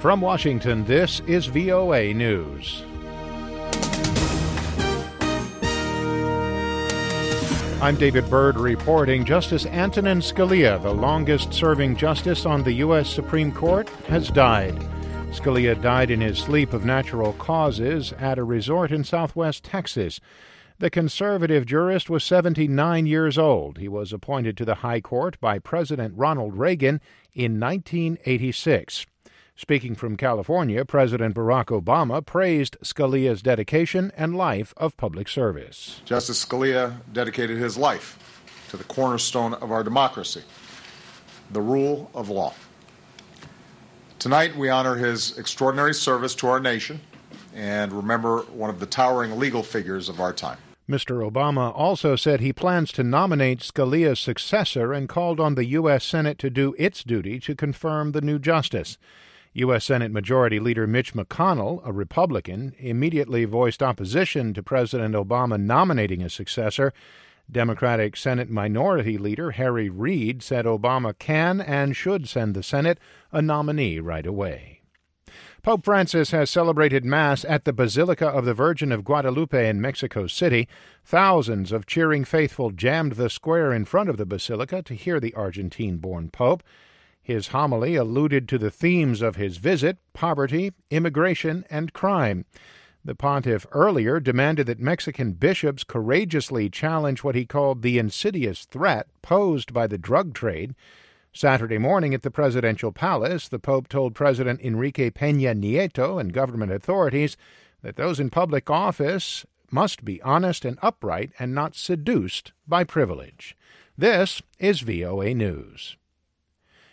From Washington, this is VOA News. I'm David Byrd reporting. Justice Antonin Scalia, the longest-serving justice on the U.S. Supreme Court, has died. Scalia died in his sleep of natural causes at a resort in southwest Texas. The conservative jurist was 79 years old. He was appointed to the High Court by President Ronald Reagan in 1986. Speaking from California, President Barack Obama praised Scalia's dedication and life of public service. Justice Scalia dedicated his life to the cornerstone of our democracy, the rule of law. Tonight, we honor his extraordinary service to our nation and remember one of the towering legal figures of our time. Mr. Obama also said he plans to nominate Scalia's successor and called on the U.S. Senate to do its duty to confirm the new justice. U.S. Senate Majority Leader Mitch McConnell, a Republican, immediately voiced opposition to President Obama nominating a successor. Democratic Senate Minority Leader Harry Reid said Obama can and should send the Senate a nominee right away. Pope Francis has celebrated Mass at the Basilica of the Virgin of Guadalupe in Mexico City. Thousands of cheering faithful jammed the square in front of the basilica to hear the Argentine-born Pope. His homily alluded to the themes of his visit: poverty, immigration, and crime. The pontiff earlier demanded that Mexican bishops courageously challenge what he called the insidious threat posed by the drug trade. Saturday morning at the presidential palace, the Pope told President Enrique Peña Nieto and government authorities that those in public office must be honest and upright and not seduced by privilege. This is VOA News.